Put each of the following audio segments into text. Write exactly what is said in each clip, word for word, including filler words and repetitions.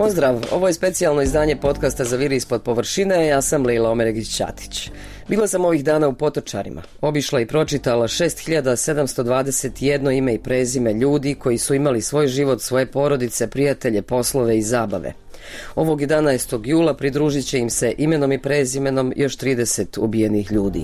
Pozdrav, ovo je specijalno izdanje podcasta Za viri ispod površine, ja sam Lejla Omeregić-Ćatić. Bila sam ovih dana u Potočarima, obišla i pročitala šest hiljada sedamsto dvadeset jedno ime i prezime ljudi koji su imali svoj život, svoje porodice, prijatelje, poslove i zabave. Ovog jedanaestog jula pridružit će im se imenom i prezimenom još trideset ubijenih ljudi.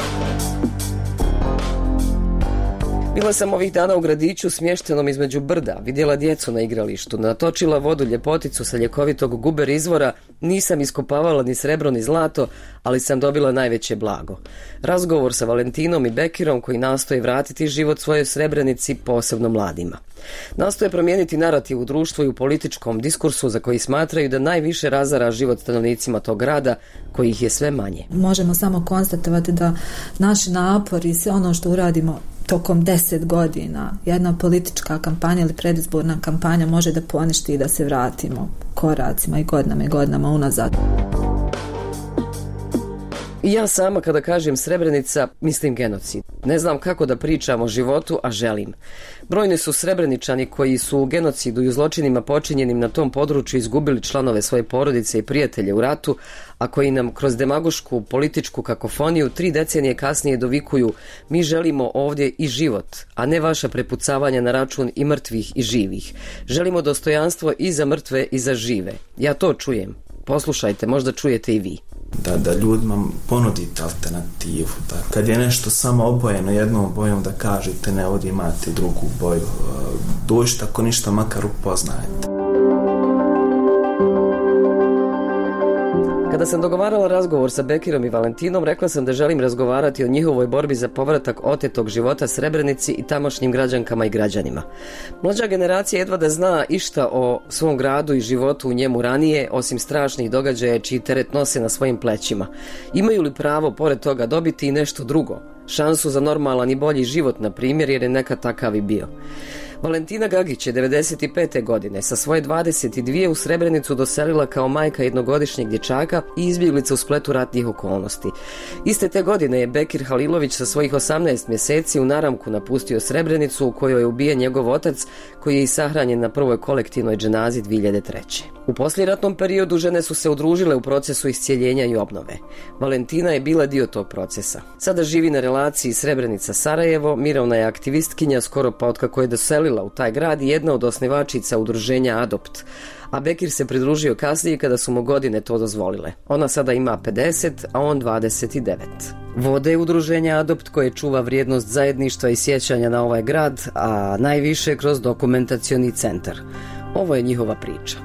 Bila sam ovih dana u gradiću smještenom između brda, vidjela djecu na igralištu, natočila vodu ljepoticu sa ljekovitog Guber izvora, nisam iskopavala ni srebro ni zlato, ali sam dobila najveće blago. Razgovor sa Valentinom i Bekirom koji nastoje vratiti život svojoj Srebrenici, posebno mladima. Nastoje promijeniti narativ u društvu i u političkom diskursu za koji smatraju da najviše razara život stanovnicima tog grada, kojih je sve manje. Možemo samo konstatovati da naši napori i sve ono što uradimo tokom deset godina, jedna politička kampanja ili predizborna kampanja može da poništi i da se vratimo koracima i godinama i godinama unazad. I ja sama kada kažem Srebrenica, mislim genocid. Ne znam kako da pričam o životu, a želim. Brojni su Srebreničani koji su u genocidu i u zločinima počinjenim na tom području izgubili članove svoje porodice i prijatelje u ratu, a koji nam kroz demagošku političku kakofoniju tri decenije kasnije dovikuju: mi želimo ovdje i život, a ne vaša prepucavanja na račun i mrtvih i živih. Želimo dostojanstvo i za mrtve i za žive. Ja to čujem. Poslušajte, možda čujete i vi. Da, da ljudima ponudite alternativu. Da. Kad je nešto samo obojeno jednom bojom, da kažete ne, ovdje imate drugu boju. Dođite, ako ništa, makar upoznajete. Kada sam dogovarala razgovor sa Bekirom i Valentinom, rekla sam da želim razgovarati o njihovoj borbi za povratak otetog života Srebrenici i tamošnjim građankama i građanima. Mlađa generacija jedva da zna išta o svom gradu i životu u njemu ranije, osim strašnih događaja čiji teret nose na svojim plećima. Imaju li pravo, pored toga, dobiti i nešto drugo? Šansu za normalan i bolji život, na primjer, jer je nekad takav i bio. Valentina Gagić je devedeset pete godine sa svoje dvadeset dvije u Srebrenicu doselila kao majka jednogodišnjeg dječaka i izbjeglica u spletu ratnih okolnosti. Iste te godine je Bekir Halilović sa svojih osamnaest mjeseci u naramku napustio Srebrenicu, u kojoj je ubijen njegov otac, koji je i sahranjen na prvoj kolektivnoj dženazi dvije hiljade treće. U poslijeratnom periodu žene su se udružile u procesu iscijeljenja i obnove. Valentina je bila dio tog procesa. Sada živi na relaciji Srebrenica-Sarajevo, mirovna je aktivistkinja skoro pa otkako je doselila u taj grad i jedna od osnivačica udruženja Adopt. A Bekir se pridružio kasnije kada su mu godine to dozvolile. Ona sada ima pedeset, a on dvadeset devet. Vode udruženja Adopt koje čuva vrijednost zajedništva i sjećanja na ovaj grad, a najviše kroz dokumentacioni centar. Ovo je njihova priča.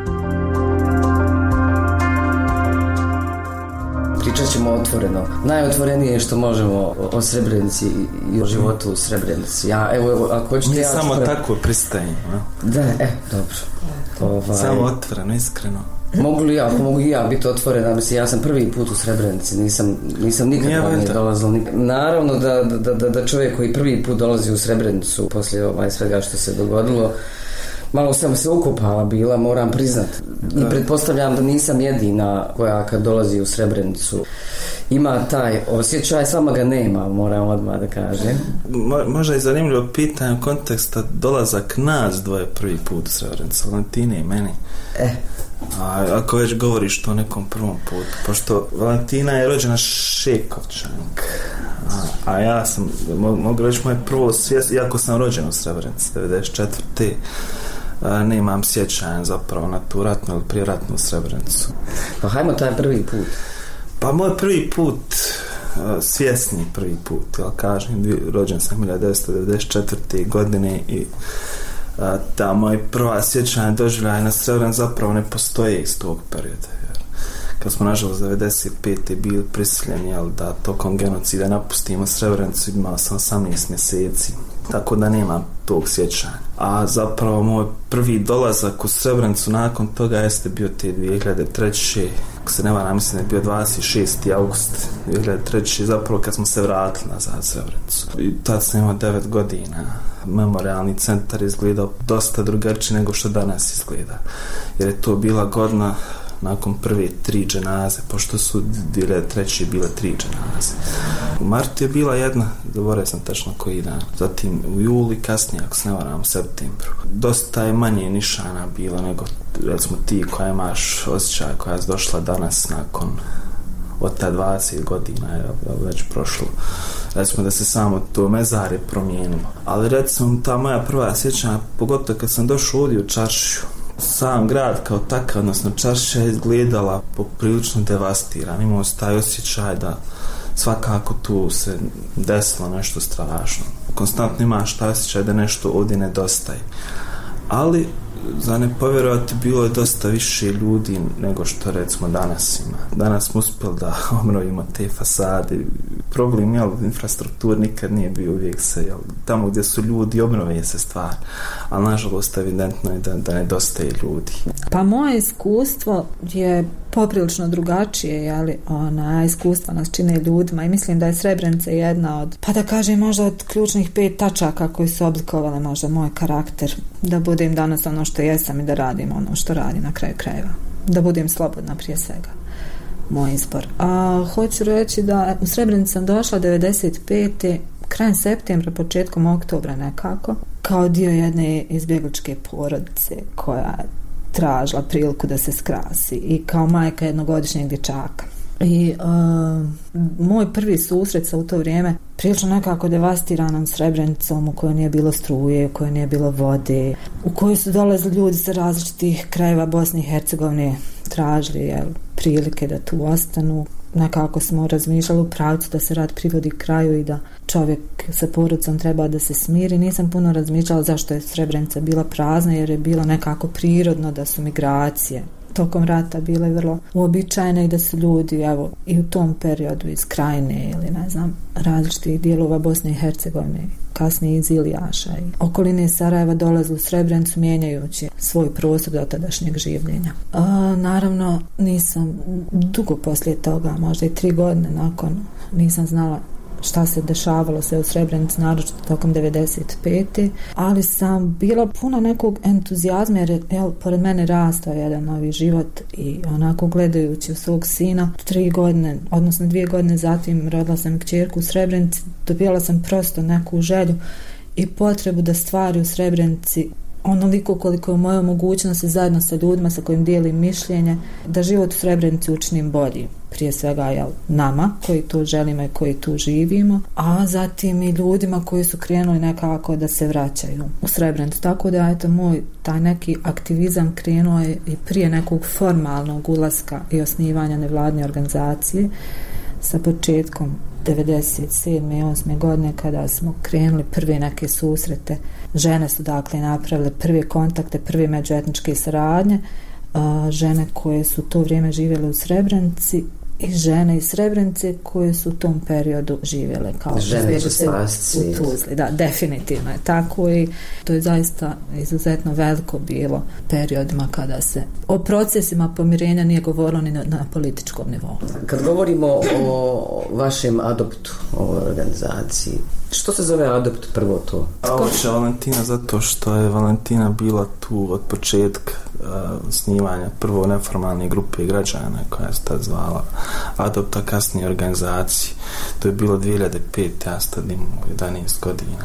Pričat ćemo otvoreno. Najotvorenije je što možemo o Srebrenici i o životu u Srebrenici. Ja, evo, evo, ako hoćete... Mi ja samo pre... tako pristajemo. Da, e, dobro. Ovaj... Samo otvoreno, iskreno. Mogu li ja, mogu i ja biti otvorena, mislim, ja sam prvi put u Srebrenici, nisam, nisam nikad ranije dolazila. Nikad. Naravno da, da, da, da čovjek koji prvi put dolazi u Srebrenicu poslije ovaj svega što se dogodilo, malo sam se ukopala bila, moram priznat. I pretpostavljam da nisam jedina koja kad dolazi u Srebrenicu ima taj osjećaj, sama ga nema, moram odmah da kažem. Mo, možda je zanimljivo pitanje u konteksta dolazak nas dvoje prvi put u Srebrenicu, Valentine i meni. E. A ako već govoriš to o nekom prvom putu, pošto Valentina je rođena Šekovčanka, a, a ja sam, mo, mogu reći moje prvo svijest, iako sam rođen u Srebrenici devedeset četvrte A, nemam sjećanja zapravo na tu ratnu ili prijeratnu Srebrenicu. Pa hajmo taj prvi put. Pa moj prvi put, svjesni prvi put, jel kažem, rođen sam hiljadu devetsto devedeset četvrte godine i a, ta moja prva sjećanja doživljaja na Srebrenicu zapravo ne postoje iz tog perioda. Jer kad smo nažalost devedeset pete bili prisiljeni, jel, da tokom genocida napustimo Srebrenicu, imao sam osamnaest mjeseci. Tako da nemam tog sjećanja. A zapravo moj prvi dolazak u Srebrenicu nakon toga jeste bio te dvije hiljade treće. Ako se ne varam, mislim da je bio dvadeset šesti august dvije hiljade treće. Zapravo kad smo se vratili nazad u Srebrenicu. I tad sam imao devet godina. Memorialni centar izgledao dosta drugačije nego što danas izgleda. Jer je to bila godina nakon prve tri dženaze, pošto su dvije treće bile tri dženaze. U martu je bila jedna, zaboravio sam tačno koji dan, zatim u juli, kasnije ako se ne varam u septembru. Dosta je manje nišana bilo nego recimo ti koja imaš osjećaj koja je došla danas nakon od ta dvadeset godina je već prošlo. Recimo da se samo to mezare promijenilo. Ali recimo ta moja prva sjećanja, pogotovo kad sam došao ovdje u čaršiju, sam grad kao takav, odnosno čaršija je izgledala poprilično devastiran. Imao se taj osjećaj da svakako tu se desilo nešto strašno. Konstantno imaš taj osjećaj da nešto ovdje nedostaje. Ali za ne povjerovati bilo je dosta više ljudi nego što recimo danas ima. Danas smo uspjeli da obnovimo te fasade. Problem je, infrastruktur nikad nije bio uvijek se, jel, tamo gdje su ljudi obnove se stvar, ali nažalost evidentno je da, da nedostaje ljudi. Pa moje iskustvo je poprilično drugačije, jeli, ona iskustva nas čine ljudima i mislim da je Srebrenica jedna od, pa da kažem možda od ključnih pet tačaka koji su oblikovale možda moj karakter, da budem danas ono što jesam i da radim ono što radim na kraju krajeva, da budem slobodna prije svega, moj izbor. A hoću reći da u Srebrenici sam došla devedeset pete krajem septembra, početkom oktobra nekako, kao dio jedne izbjegličke porodice koja tražila priliku da se skrasi i kao majka jednogodišnjeg dječaka. I uh, moj prvi susret sa u to vrijeme prilično nekako devastiranom Srebrenicom u kojoj nije bilo struje, u kojoj nije bilo vode, u kojoj su dolazili ljudi sa različitih krajeva Bosne i Hercegovine, tražili jel, prilike da tu ostanu. Nekako smo razmišljali u pravcu da se rad privodi kraju i da čovjek sa porodicom treba da se smiri. Nisam puno razmišljala zašto je Srebrenica bila prazna, jer je bilo nekako prirodno da su migracije tokom rata bile vrlo uobičajene i da su ljudi evo, i u tom periodu iz Krajine ili ne znam različitih dijelova Bosne i Hercegovine, kasnije iz Ilijaša i okoline Sarajeva dolaze u Srebrenicu mijenjajući svoj prostor do tadašnjeg življenja. A, naravno nisam dugo poslije toga, možda i tri godine nakon, nisam znala šta se dešavalo sve u Srebrenici, naročito tokom devedeset pete ali sam bila puna nekog entuzijazma jer je, jel, pored mene rastao jedan novi život i onako gledajući u svog sina tri godine, odnosno dvije godine zatim rodila sam kćerku u Srebrenici, dobila sam prosto neku želju i potrebu da stvari u Srebrenici onoliko koliko je u mojoj mogućnosti zajedno sa ljudima sa kojim dijelim mišljenje, da život u Srebrenici učinim bolji. Prije svega jel, nama koji tu želimo i koji tu živimo, a zatim i ljudima koji su krenuli nekako da se vraćaju u Srebrenicu. Tako da eto, moj taj neki aktivizam krenuo je i prije nekog formalnog ulaska i osnivanja nevladne organizacije sa početkom devedeset sedme i osme godine kada smo krenuli prve neke susrete. Žene su dakle napravile prve kontakte, prve međuetničke saradnje, žene koje su to vrijeme živjele u Srebrenici i žene iz Srebrenice koje su u tom periodu živjele kao žene će spasti u Tuzli. Da, definitivno je tako i to je zaista izuzetno veliko bilo periodima kada se o procesima pomirenja nije govorilo ni na, na političkom nivou. Kad govorimo o vašem adoptu, o organizaciji, što se zove adopt prvo to? Oče Valentina zato što je Valentina bila tu od početka uh, snimanja prvo neformalne grupe građana koja se tad zvala Adopt, a kasnije organizaciji. To je bilo dvije hiljade pete ja sad imam jedanaest godina.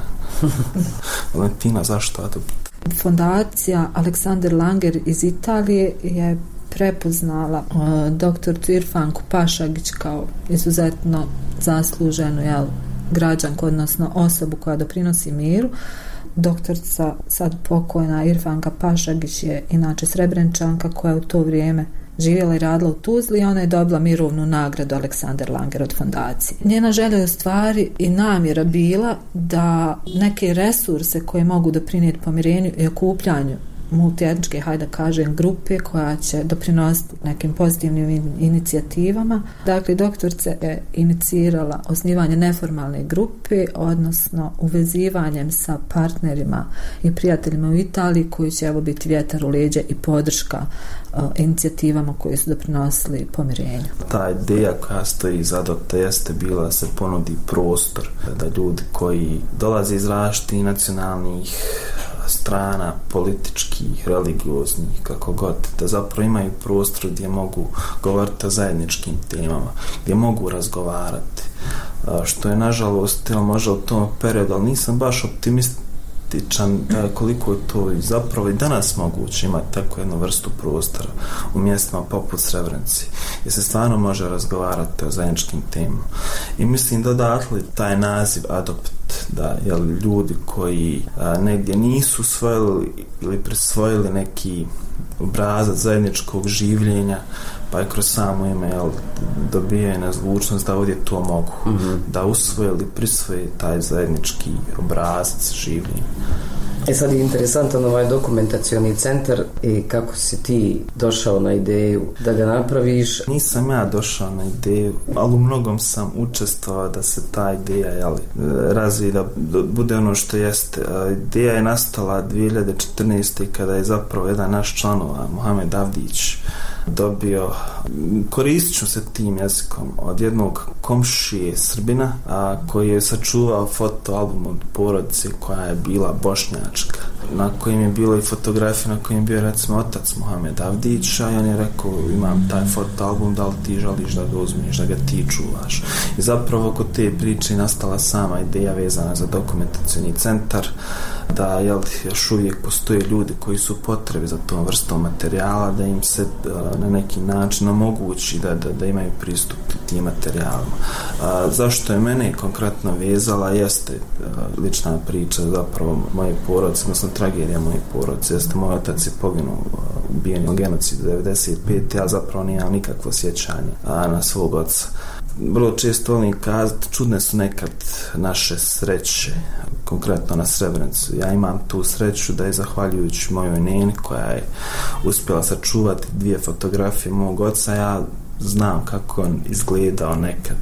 Valentina, zašto Adopt? Fondacija Aleksander Langer iz Italije je prepoznala uh, doktoricu Irfanku Pašagić kao izuzetno zasluženu jel, građanku, odnosno osobu koja doprinosi miru. Doktorica sad pokojna Irfanka Pašagić je inače Srebrenčanka koja u to vrijeme živjela i radila u Tuzli i ona je dobila mirovnu nagradu Aleksander Langer od fondacije. Njena želja je u stvari i namjera bila da neke resurse koje mogu doprinijeti pomirenju i okupljanju multietničke, hajde da kažem, grupe koja će doprinositi nekim pozitivnim inicijativama. Dakle, doktorica je inicirala osnivanje neformalne grupe, odnosno uvezivanjem sa partnerima i prijateljima u Italiji koji će evo biti vjetar u leđa i podrška uh, inicijativama koje su doprinosili pomirenju. Ta ideja koja stoji iza Adopta jeste bila da se ponudi prostor da ljudi koji dolaze iz različitih nacionalnih strana, političkih, religioznih, kako god, da zapravo imaju prostor gdje mogu govoriti o zajedničkim temama, gdje mogu razgovarati, što je nažalost, ili možda u tom periodu, ali nisam baš optimističan koliko je to i zapravo i danas moguće imati takvu jednu vrstu prostora u mjestima poput Srebrenice, gdje se stvarno može razgovarati o zajedničkim temama. I mislim da odatle taj naziv adopt, da jel, ljudi koji a, negdje nisu usvojili ili prisvojili neki obrazac zajedničkog življenja, pa je kroz samo ime jel, dobije na zvučnost da ovdje to mogu, mm-hmm. da usvoje ili prisvoje taj zajednički obrazac življenja. E sad je interesantan ovaj dokumentacioni centar i kako si ti došao na ideju da ga napraviš? Nisam ja došao na ideju, ali u mnogom sam učestvovao da se ta ideja jel, razvije, da bude ono što jeste. Ideja je nastala dvije hiljade četrnaeste. kada je zapravo jedan naš članova, Mohamed Avdić, dobio, koristit ću se tim jezikom, od jednog komšije Srbina, a, koji je sačuvao fotoalbum od porodice koja je bila bošnjačka, na kojim je bilo i fotografije na kojim je bio recimo otac Mohamed Avdića, i on je rekao, imam taj fotoalbum, da li ti želiš da ga uzmeš, da ga ti čuvaš. I zapravo oko te priče nastala sama ideja vezana za dokumentacioni centar, da jel, još uvijek postoje ljudi koji su potrebi za tom vrstom materijala, da im se a, na neki način omogući da, da, da imaju pristup tim materijalima. A, zašto je mene konkretno vezala jeste a, lična priča zapravo moje porodice, odnosno tragedija moje porodice, jeste moj otac je poginuo ubijen u genocidu devedeset pete. Ja zapravo nemam nikakvo sjećanje a, na svog oca. Vrlo često volim kazati, čudne su nekad naše sreće, konkretno na Srebrenicu. Ja imam tu sreću da je zahvaljujući mojoj neni koja je uspjela sačuvati dvije fotografije mog oca, ja znam kako on izgledao nekad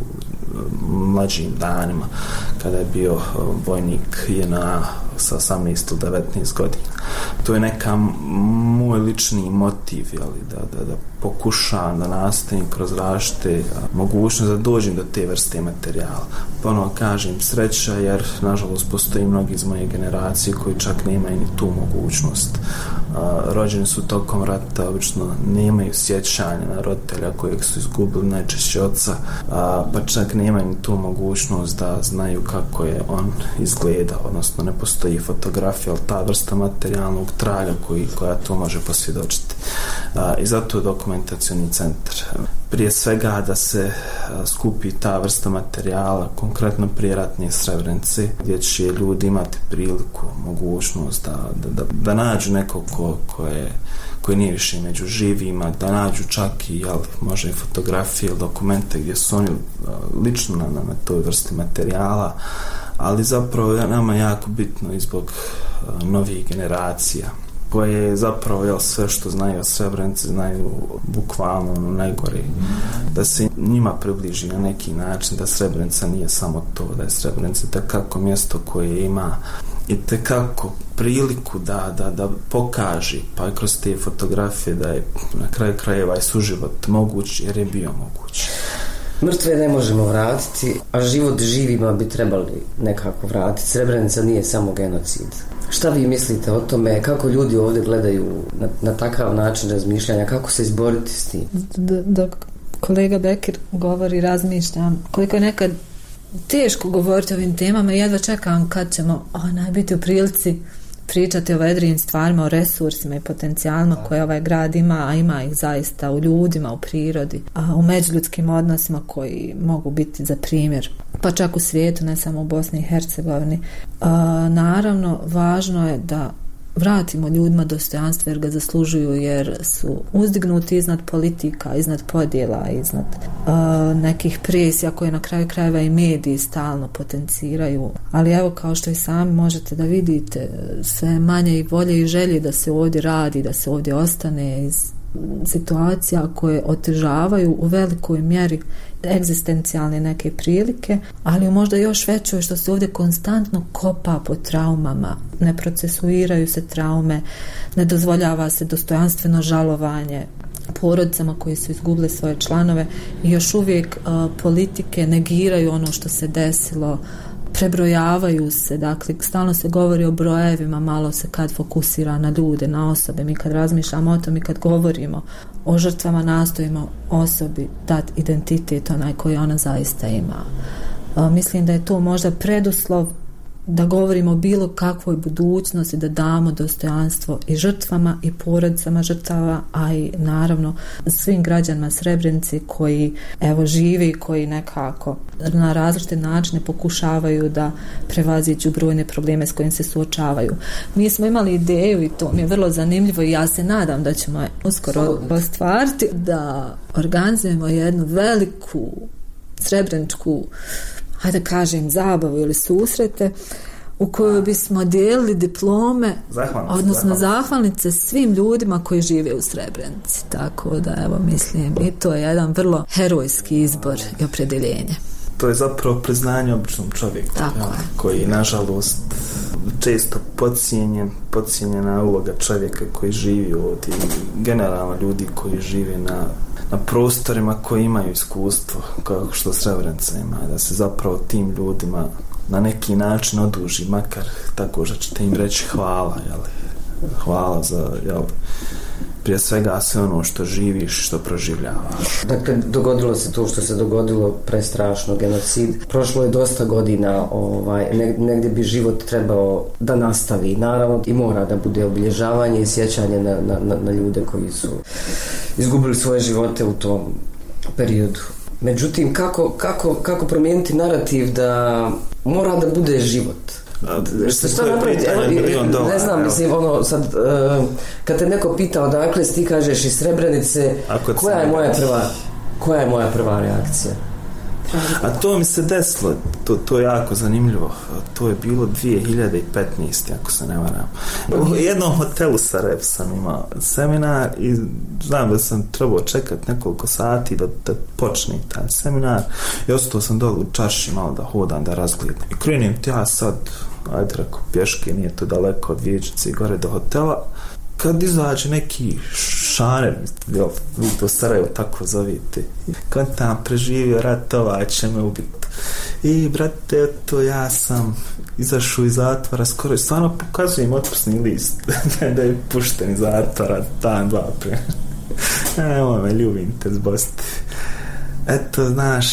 u mlađim danima kada je bio vojnik J N A sa osamnaest do devetnaest godina. To je neka moj lični motiv, jeli, da, da, da pokušavam da nastavim kroz različite mogućnosti da dođem do te vrste materijala. Ponovo kažem sreća, jer nažalost postoji mnogi iz moje generacije koji čak nemaju ni tu mogućnost. A, rođeni su tokom rata, obično nemaju sjećanja na roditelja kojeg su izgubili, najčešće oca, a, pa čak nemaju ni tu mogućnost da znaju kako je on izgledao, odnosno ne postoji fotografija, ali ta vrsta materijalnog traga koji, koja to može posvjedočiti. A, I zato je dokumentacioni centar. Prije svega da se a, skupi ta vrsta materijala, konkretno prijeratne Srebrenice, gdje će ljudi imati priliku, mogućnost da, da, da, da nađu nekog ko, ko je koji nije više među živima, da nađu čak i jel, može i fotografije ili dokumente gdje su oni a, lično na, na toj vrsti materijala, ali zapravo je nama jako bitno i zbog a, novih generacija koje zapravo jel, sve što znaju o Srebrenici znaju bukvalno ono najgore, da se njima približi na neki način da Srebrenica nije samo to, da je Srebrenica tekako mjesto koje ima i tekako priliku da, da, da pokaže, pa i kroz te fotografije da je na kraju krajeva i suživot moguć, jer je bio moguć. Mrtve ne možemo vratiti, a život živima bi trebali nekako vratiti. Srebrenica nije samo genocid. Šta vi mislite o tome? Kako ljudi ovdje gledaju na, na takav način razmišljanja? Kako se izboriti s tim? Dok kolega Bekir govori, razmišljam koliko je nekad teško govoriti o ovim temama i jedva čekam kad ćemo onaj biti u prilici pričati o vedrijim stvarima, o resursima i potencijalima koje ovaj grad ima, a ima ih zaista u ljudima, u prirodi, a u međuljudskim odnosima koji mogu biti za primjer, pa čak u svijetu, ne samo u Bosni i Hercegovini. A, naravno, važno je da vratimo ljudima dostojanstvo jer ga zaslužuju, jer su uzdignuti iznad politika, iznad podjela, iznad uh, nekih presija koje na kraju krajeva i mediji stalno potenciraju. Ali evo, kao što i sami možete da vidite, sve manje i volje i želje da se ovdje radi, da se ovdje ostane iz situacija koje otežavaju u velikoj mjeri egzistencijalne neke prilike, ali možda još većoj što se ovdje konstantno kopa po traumama, ne procesuiraju se traume, ne dozvoljava se dostojanstveno žalovanje porodicama koji su izgubile svoje članove i još uvijek uh, politike negiraju ono što se desilo prebrojavaju se, dakle stalno se govori o brojevima, malo se kad fokusira na ljude, na osobe. Mi kad razmišljamo o tom i kad govorimo o žrtvama, nastojimo osobi dati identitet onaj koji ona zaista ima. A, mislim da je to možda preduslov da govorimo o bilo kakvoj budućnosti, da damo dostojanstvo i žrtvama i porodicama žrtava, a i naravno svim građanima Srebrenice koji evo živi, koji nekako na različite načine pokušavaju da prevaziđu brojne probleme s kojim se suočavaju. Mi smo imali ideju i to mi je vrlo zanimljivo i ja se nadam da ćemo je uskoro ostvariti, da organizujemo jednu veliku srebreničku, hajde kažem, zabavu ili susrete u kojoj bismo dijelili diplome, zahvalnice, odnosno zahvalnice. zahvalnice svim ljudima koji žive u Srebrenici. Tako da, evo, mislim, i to je jedan vrlo herojski izbor i opredeljenje. To je zapravo priznanje običnom čovjeku, Tako ja, je. koji nažalost često podcijenjen, podcijenjena uloga čovjeka koji živi ovdje i generalno ljudi koji žive na, na prostorima koji imaju iskustvo kao što Srebrenica ima, da se zapravo tim ljudima na neki način oduži, makar tako što ćete im reći hvala, jel? Hvala za, jel, prije svega sve ono što živiš, što proživljavaš. Dakle, dogodilo se to što se dogodilo, prestrašno, genocid. Prošlo je dosta godina, ovaj, negdje bi život trebao da nastavi, naravno, i mora da bude obilježavanje i sjećanje na, na, na ljude koji su izgubili svoje živote u tom periodu. Međutim, kako, kako, kako promijeniti narativ da mora da bude život? Što šta napraviti? Evo, ne znam, mislim, ono, sad, uh, kad te neko pita odakle si, ti kažeš iz Srebrenice, koja je moja prva, koja je moja prva reakcija? A to mi se desilo, to, to je jako zanimljivo, to je bilo dvije hiljade petnaeste. ako se ne varam. U jednom hotelu Sarajevo sam imao seminar i znam da sam trebao čekati nekoliko sati da, da počne taj seminar i ostao sam dole u čaši malo da hodam, da razgledam. I krenim ti ja sad, ajde reko, pješke, nije to daleko od Vijećnice i gore do hotela, kad izađe neki šaner, jel, vi to Sarajevo tako zovite, kad tam preživio rat, ovaj će me ubiti. I brate, to ja sam izašao iz zatvora, skoro i stvarno pokazujem otpusni list da je pušten iz zatvora dan, dva prije. Evo me, ljubim te zbosti. Eto, znaš,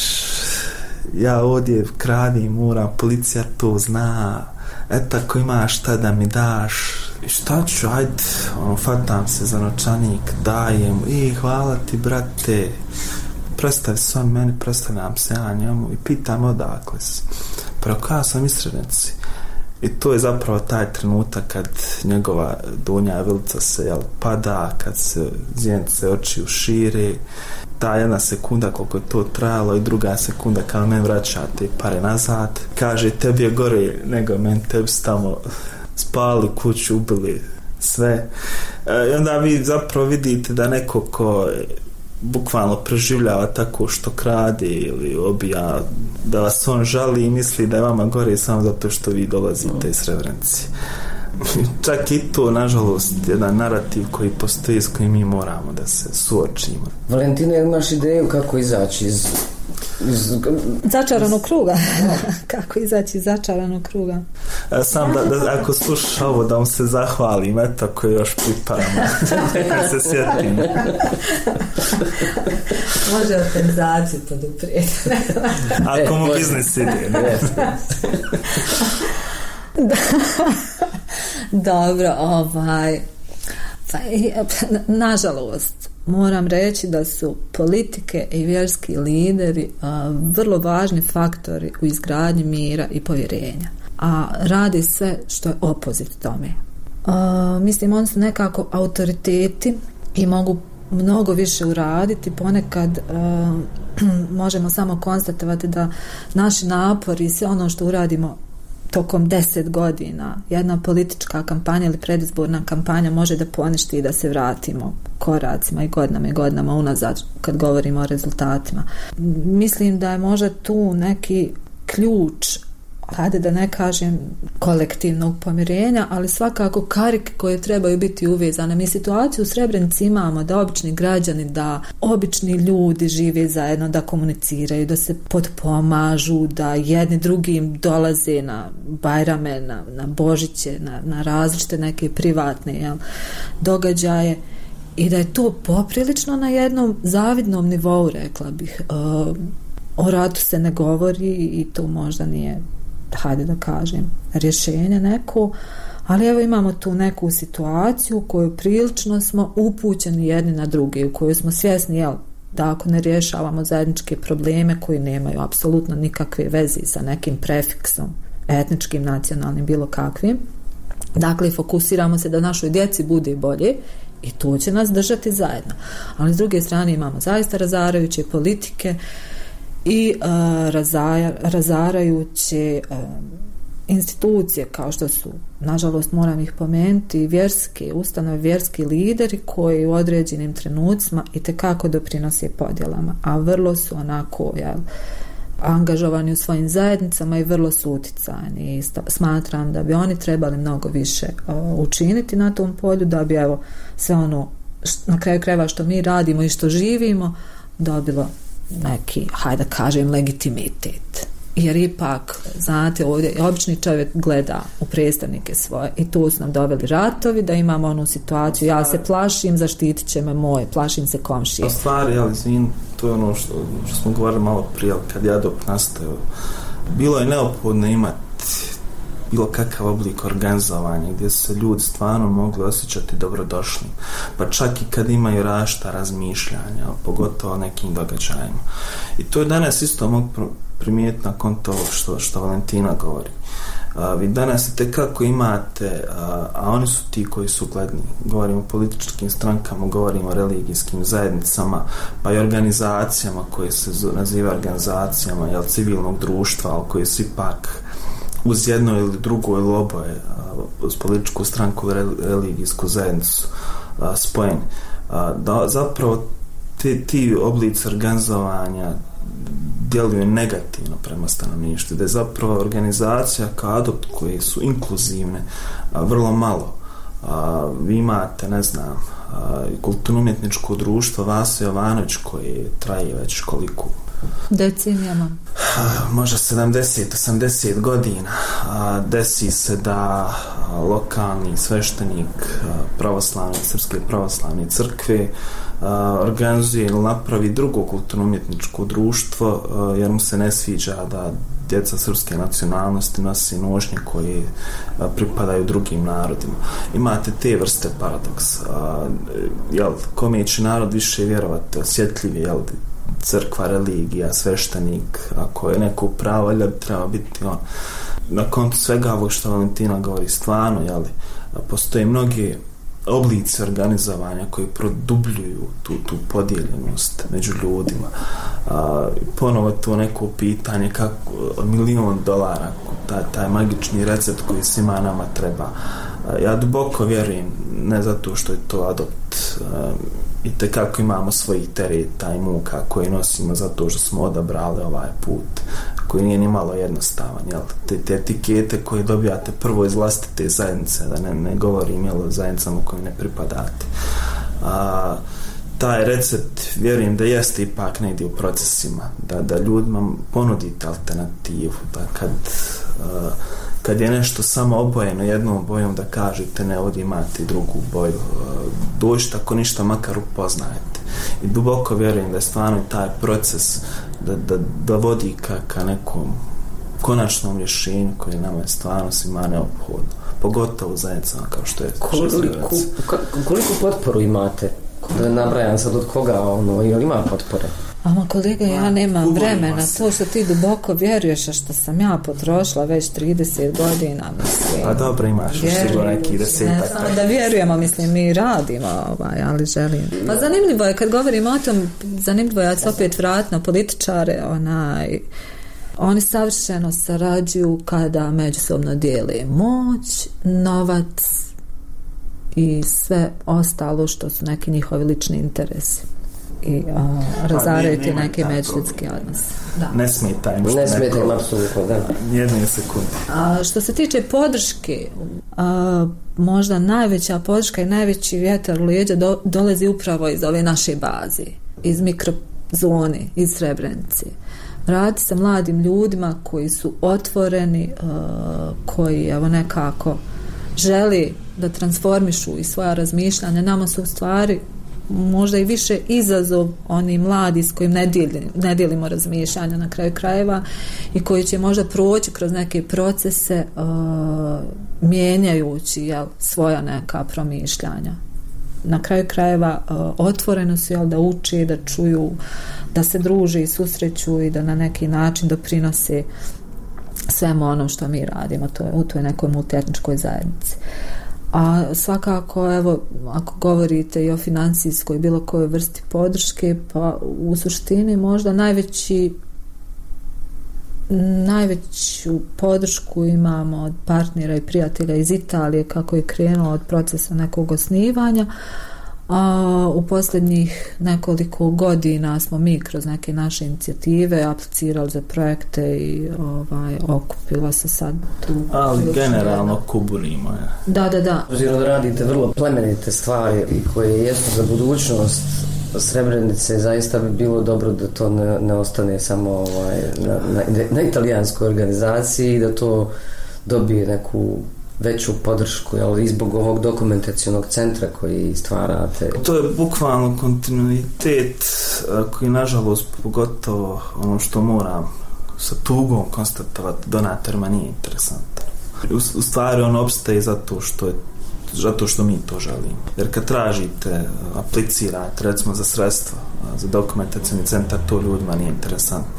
ja ovdje kradim, moram, policija to zna, eto, ako imaš šta da mi daš, i šta ću, ajde, ono, fatam se za novčanik, dajem, i hvala ti, brate, predstavi se on meni, predstavljam se ja njemu i pitam odakle si. Pa kao sam iz Srebrenice. I to je zapravo taj trenutak kad njegova donja vilica se, jel, pada, kad se zjenice oči ušire, ta jedna sekunda koliko je to trajalo i druga sekunda kad men vraća te pare nazad, kaže tebi je gore nego men, tebi su tamo spali kuću, ubili sve. E, i onda vi zapravo vidite da neko ko bukvalno preživljava tako što krade ili obija, da vas on žali i misli da je vama gore samo zato što vi dolazite iz Srebrenice. Čak i to, nažalost, jedan narativ koji postoji s kojim mi moramo da se suočimo. Valentina, imaš ideju kako izaći iz... iz... začaranog kruga? Kako izaći iz začaranog kruga? Ja sam da, da ako slušaš ovo da vam se zahvalim, eto ako još priparamo. Neka se sjetim. Može organizaciju poduprijeti. Ako mu biznis ide. Dobro, ovaj pa, nažalost moram reći da su politike i vjerski lideri a, vrlo važni faktori u izgradnji mira i povjerenja, a radi sve što je opozit tome. A, mislim, oni su nekako autoriteti i mogu mnogo više uraditi. Ponekad a, možemo samo konstatovati da naši napori i sve ono što uradimo tokom deset godina, jedna politička kampanja ili predizborna kampanja može da poništi i da se vratimo koracima i godinama i godinama unazad kad govorimo o rezultatima. Mislim da je možda tu neki ključ hajde da ne kažem kolektivnog pomirenja, ali svakako karike koje trebaju biti uvezane. Mi situaciju u Srebrenici imamo da obični građani, da obični ljudi žive zajedno, da komuniciraju, da se potpomažu, da jedni drugim dolaze na Bajrame, na, na Božiće, na, na različite neke privatne jel, događaje i da je to poprilično na jednom zavidnom nivou, rekla bih. Uh, o ratu se ne govori i to možda nije, hajde da kažem, rješenje neko, ali evo imamo tu neku situaciju u kojoj prilično smo upućeni jedni na druge, u kojoj smo svjesni, jel, da ako ne rješavamo zajedničke probleme koji nemaju apsolutno nikakve veze sa nekim prefiksom etničkim, nacionalnim, bilo kakvim, dakle fokusiramo se da našoj djeci bude bolje i to će nas držati zajedno. Ali s druge strane imamo zaista razarajuće politike i uh, razaja, razarajuće uh, institucije kao što su, nažalost moram ih pomenuti, vjerske ustanove, vjerski lideri koji u određenim trenucima itekako doprinose podjelama, a vrlo su onako jel, angažovani u svojim zajednicama i vrlo su uticajni i smatram da bi oni trebali mnogo više uh, učiniti na tom polju, da bi evo sve ono št, na kraju krajeva što mi radimo i što živimo dobilo neki, hajde da kažem, legitimitet. Jer ipak, znate, ovdje obični čovjek gleda u predstavnike svoje i tu su nam doveli ratovi, da imamo onu situaciju, ja se plašim, zaštitit će me moje, plašim se komšije. A stvari, ali izvin, to je ono što, što smo govorili malo prije, kad ja dok nastavio, bilo je neophodno imati bilo kakav oblik organizovanja gdje su se ljudi stvarno mogli osjećati dobrodošli, pa čak i kad imaju različita razmišljanja, pogotovo o nekim događajima. I to je danas isto mogu primijetiti nakon toga što, što Valentina govori. A, vi danas itekako imate, a, a oni su ti koji su gledni. Govorimo o političkim strankama, govorimo o religijskim zajednicama, pa i organizacijama koje se nazivaju organizacijama jel, civilnog društva, ali koje su ipak uz jedno ili drugo ili oboje, uz političku stranku ili religijsku zajednicu spojeni. Da, zapravo ti, ti oblici organizovanja djeluju negativno prema stanovništvu, da je zapravo organizacija kao adopt koje su inkluzivne vrlo malo. Vi imate, ne znam, kulturno-umjetničko društvo Vasa Jovanović koje traje već koliko decenijama, možda sedamdeset osamdeset godina. Desi se da lokalni sveštenik pravoslavne, srpske pravoslavne crkve organizuje ili napravi drugo kulturno-umjetničko društvo jer mu se ne sviđa da djeca srpske nacionalnosti nosi nošnje koje pripadaju drugim narodima. Imate te vrste paradoksa. Jel, kome će narod više vjerovati, osjetljivi, jel, crkva, religija, sveštenik, ako je neko pravo, ali bi treba biti on. Na kontu svega ovog što Valentina govori, stvarno, jel, postoje mnogi oblici organizovanja koji produbljuju tu, tu podijeljenost među ljudima. A, ponovo to neko pitanje kako milion dolara, taj, taj magični recept koji svima nama treba. A, ja duboko vjerujem, ne zato što je to adopt, a, i tekako imamo svojih tereta i muka koje nosimo zato što smo odabrali ovaj put koji nije ni malo jednostavan, jel? Te, te etikete koje dobijate prvo iz vlastite zajednice, da ne, ne govorim jel, o zajednicama koje ne pripadate. A, taj recept vjerujem da jeste ipak negdje u procesima, da, da ljudima ponudite alternativu, da kad a, kad je nešto samo obojeno jednom bojom da kažete ne, ovdje imate drugu boju, dođite ako ništa makar upoznajete. I duboko vjerujem da je stvarno taj proces da, da, da vodi ka, ka nekom konačnom rješenju koje nama je stvarno svima neophodno, pogotovo zajednicama kao što je koliko, koliko potporu imate? Da nabrajam sad od koga, ono, ili ima potpore? Ama kolega, ja nemam vremena, to što ti duboko vjeruješ, a što sam ja potrošila već trideset godina, mislim. Pa dobro, imaš sigurno neki desetak. Ne samo da vjerujemo, mislim, mi radimo, ovaj, ali želim. Pa zanimljivo je, kad govorimo o tom, zanimljivo je, ja se opet vrat na političare, onaj, oni savršeno sarađuju kada međusobno dijele moć, novac i sve ostalo što su neki njihovi lični interesi. i a, razaraju ti neke međuljudske odnose. Da. Ne smeta im. Ne smeta im, apsolutno, da. Jedne sekunde. A što se tiče podrške, a, možda najveća podrška i najveći vjetar u leđa do, dolazi upravo iz ove naše baze, iz mikrozone, iz Srebrenice. Raditi sa mladim ljudima koji su otvoreni, a, koji evo nekako želi da transformišu i svoja razmišljanja. Nama su u stvari možda i više izazov oni mladi s kojim ne, dijelim, ne dijelimo razmišljanja na kraju krajeva i koji će možda proći kroz neke procese uh, mijenjajući jel, svoja neka promišljanja. Na kraju krajeva uh, otvoreno su jel, da uči, da čuju, da se druže i susreću i da na neki način doprinose svemu ono što mi radimo to je, u toj nekoj multietničkoj zajednici. A svakako, evo, ako govorite i o financijskoj bilo kojoj vrsti podrške, pa u suštini možda najveći najveću podršku imamo od partnera i prijatelja iz Italije kako je krenuo od procesa nekog osnivanja, a u posljednjih nekoliko godina smo mi kroz neke naše inicijative aplicirali za projekte i ovaj, okupilo se sad tu. Ali generalno kuburimo. Ja. Da, da, da. Obzirom da radite vrlo plemenite stvari i koje jesu za budućnost Srebrenice, zaista bi bilo dobro da to ne, ne ostane samo ovaj, na, na, na italijanskoj organizaciji, da to dobije neku veću podršku, jel, i zbog ovog dokumentacionog centra koji stvarate. To je bukvalno kontinuitet koji, nažalost, pogotovo ono što moram sa tugom konstatovati, donatorima nije interesantan. U, u stvari on opstaje zato što je zato što mi to želimo. Jer kad tražite, aplicirate, recimo za sredstva, za dokumentacioni centar, to ljudima nije interesantno.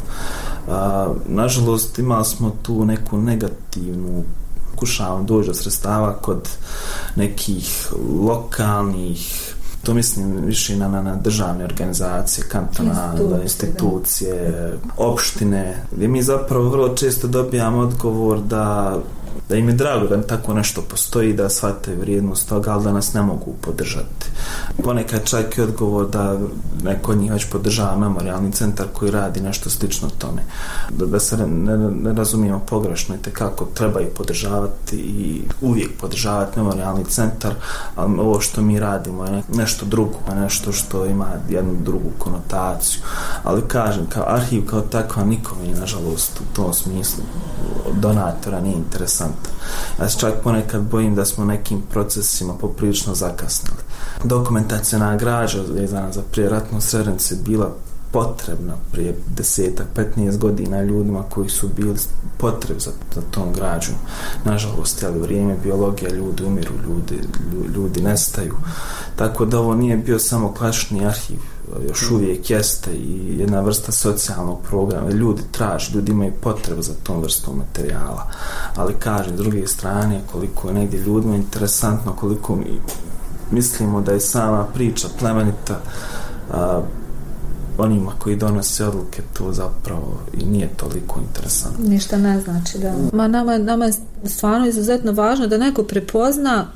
A, nažalost, imali smo tu neku negativnu pokušavam doći do sredstava kod nekih lokalnih, to mislim više na, na državne organizacije, kantonalne institucije, opštine, gdje mi zapravo vrlo često dobijamo odgovor da da im je drago da tako nešto postoji, da shvate vrijednost toga, ali da nas ne mogu podržati. Ponekad čak i odgovor da neko od njih već podržava memorijalni centar koji radi nešto slično tome. Da, da se ne, ne razumijemo pogrešno i tekako treba i podržavati i uvijek podržavati memorijalni centar, ali ovo što mi radimo je nešto drugo, nešto što ima jednu drugu konotaciju. Ali kažem, kao arhiv kao takva nikome je, nažalost, u tom smislu donatora nije interesant. Ja se čak ponekad bojim da smo nekim procesima poprilično zakasnili. Dokumentaciona građa vezana za prijeratnu Srebrenicu bila potrebna prije desetak, petnaest godina ljudima koji su bili potreb za, za tom građom. Nažalost, jeli, vrijeme, biologija, ljudi umiru, ljudi, ljudi nestaju. Tako da ovo nije bio samo klasični arhiv, još uvijek jeste i jedna vrsta socijalnog programa. Ljudi traže, ljudi imaju potrebu za tom vrstom materijala. Ali kažem, s druge strane, koliko je negdje ljudima interesantno, koliko mi mislimo da je sama priča plemenita, a, onima koji donose odluke to zapravo i nije toliko interesantno. Ništa ne znači, da. Ma nama, nama je stvarno izuzetno važno da neko prepozna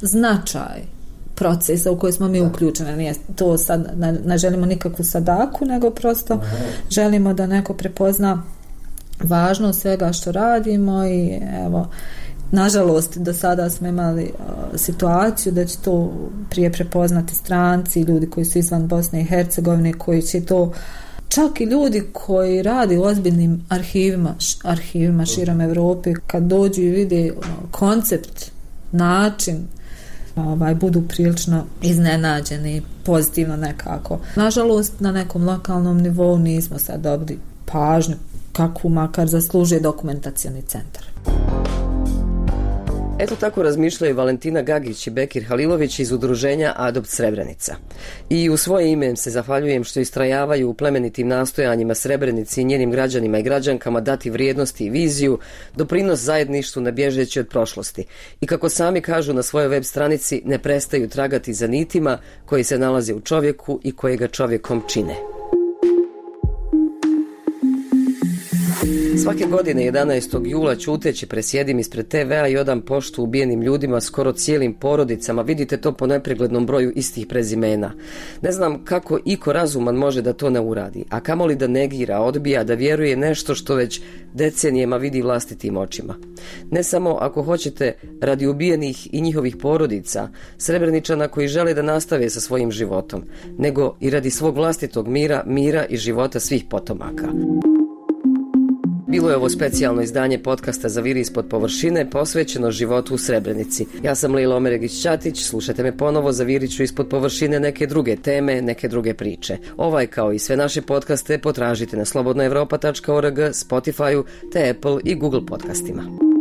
značaj procesa u koji smo mi uključeni. Nije to sad, ne, ne želimo nikakvu sadaku, nego prosto ne. Želimo da neko prepozna važnost svega što radimo i evo, nažalost, do sada smo imali uh, situaciju da će to prije prepoznati stranci, ljudi koji su izvan Bosne i Hercegovine, koji će to, čak i ljudi koji radi u ozbiljnim arhivima, š, arhivima širom Evrope, kad dođu i vide uh, koncept, način, ovaj, budu prilično iznenađeni, pozitivno nekako. Nažalost, na nekom lokalnom nivou nismo sad dobili pažnju kakvu makar zaslužuje dokumentacioni centar. Eto tako razmišljaju Valentina Gagić i Bekir Halilović iz udruženja Adopt Srebrenica. I u svoje ime se zahvaljujem što istrajavaju u plemenitim nastojanjima Srebrenici i njenim građanima i građankama dati vrijednosti i viziju, doprinos zajedništvu ne bježeći od prošlosti. I kako sami kažu na svojoj web stranici, ne prestaju tragati za nitima koji se nalaze u čovjeku i koji ga čovjekom čine. Svake godine jedanaestog jula ćuteći presjedim ispred te vea i odam poštu ubijenim ljudima, skoro cijelim porodicama. Vidite to po nepreglednom broju istih prezimena. Ne znam kako iko razuman može da to ne uradi, a kamoli da negira, odbija, da vjeruje nešto što već decenijema vidi vlastitim očima. Ne samo, ako hoćete, radi ubijenih i njihovih porodica, Srebreničana koji žele da nastave sa svojim životom, nego i radi svog vlastitog mira, mira i života svih potomaka. Bilo je ovo specijalno izdanje podcasta Zaviri ispod površine, posvećeno životu u Srebrenici. Ja sam Lila Omeregić-Ćatić, slušajte me ponovo, zavirit ću ispod površine neke druge teme, neke druge priče. Ovaj kao i sve naše podcaste potražite na slobodna evropa tačka org, Spotify-u te Apple i Google podcastima.